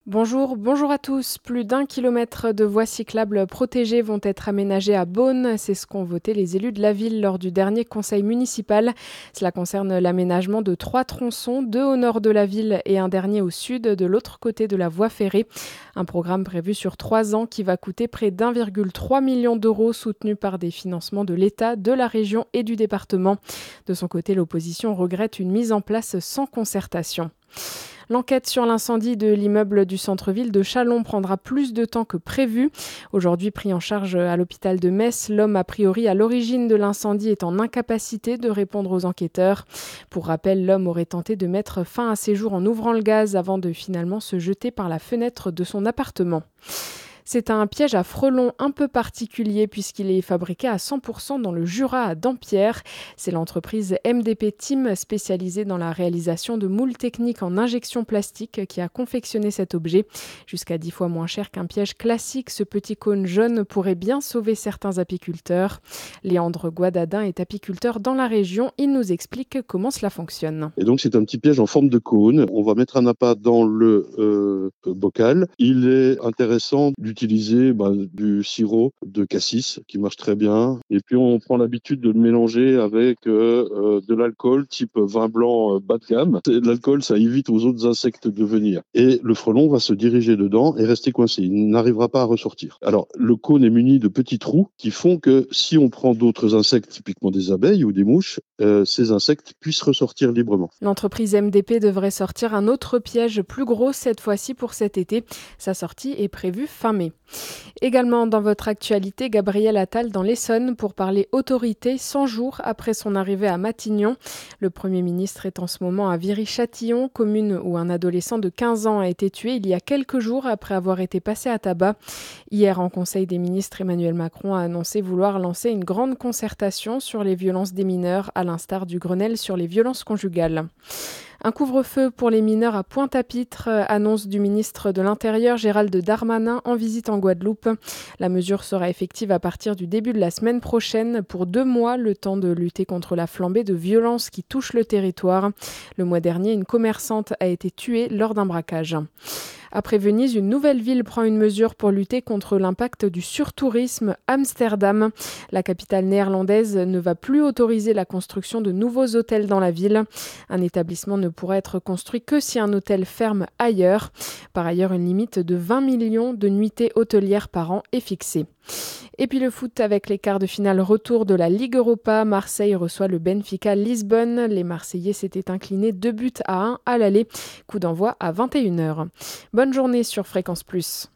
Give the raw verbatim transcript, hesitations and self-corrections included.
Bonjour, bonjour à tous. Plus d'un kilomètre de voies cyclables protégées vont être aménagées à Beaune. C'est ce qu'ont voté les élus de la ville lors du dernier conseil municipal. Cela concerne l'aménagement de trois tronçons, deux au nord de la ville et un dernier au sud, de l'autre côté de la voie ferrée. Un programme prévu sur trois ans qui va coûter près d'un virgule trois million d'euros, soutenu par des financements de l'État, de la région et du département. De son côté, l'opposition regrette une mise en place sans concertation. L'enquête sur l'incendie de l'immeuble du centre-ville de Châlons prendra plus de temps que prévu. Aujourd'hui pris en charge à l'hôpital de Metz, l'homme a priori à l'origine de l'incendie est en incapacité de répondre aux enquêteurs. Pour rappel, l'homme aurait tenté de mettre fin à ses jours en ouvrant le gaz avant de finalement se jeter par la fenêtre de son appartement. C'est un piège à frelons un peu particulier puisqu'il est fabriqué à cent pour cent dans le Jura à Dampierre. C'est l'entreprise M D P Team spécialisée dans la réalisation de moules techniques en injection plastique qui a confectionné cet objet. Jusqu'à dix fois moins cher qu'un piège classique, ce petit cône jaune pourrait bien sauver certains apiculteurs. Léandre Guadadin est apiculteur dans la région. Il nous explique comment cela fonctionne. Et donc c'est un petit piège en forme de cône. On va mettre un appât dans le euh, bocal. Il est intéressant d'utiliser bah, du sirop de cassis qui marche très bien. Et puis on prend l'habitude de le mélanger avec euh, euh, de l'alcool type vin blanc euh, bas de gamme. Et l'alcool, ça évite aux autres insectes de venir. Et le frelon va se diriger dedans et rester coincé. Il n'arrivera pas à ressortir. Alors le cône est muni de petits trous qui font que si on prend d'autres insectes, typiquement des abeilles ou des mouches, euh, ces insectes puissent ressortir librement. L'entreprise M D P devrait sortir un autre piège plus gros cette fois-ci pour cet été. Sa sortie est prévue fin mai. Également dans votre actualité, Gabriel Attal dans l'Essonne pour parler autorité cent jours après son arrivée à Matignon. Le Premier ministre est en ce moment à Viry-Châtillon, commune où un adolescent de quinze ans a été tué il y a quelques jours après avoir été passé à tabac. Hier, en Conseil des ministres, Emmanuel Macron a annoncé vouloir lancer une grande concertation sur les violences des mineurs, à l'instar du Grenelle sur les violences conjugales. Un couvre-feu pour les mineurs à Pointe-à-Pitre, annonce du ministre de l'Intérieur Gérald Darmanin en visite en Guadeloupe. La mesure sera effective à partir du début de la semaine prochaine pour deux mois, le temps de lutter contre la flambée de violences qui touche le territoire. Le mois dernier, une commerçante a été tuée lors d'un braquage. Après Venise, une nouvelle ville prend une mesure pour lutter contre l'impact du surtourisme. Amsterdam, la capitale néerlandaise, ne va plus autoriser la construction de nouveaux hôtels dans la ville. Un établissement ne pourra être construit que si un hôtel ferme ailleurs. Par ailleurs, une limite de vingt millions de nuitées hôtelières par an est fixée. Et puis le foot avec les quarts de finale retour de la Ligue Europa. Marseille reçoit le Benfica Lisbonne. Les Marseillais s'étaient inclinés deux buts à un à l'aller. Coup d'envoi à vingt et une heures. Bonne journée sur Fréquence Plus.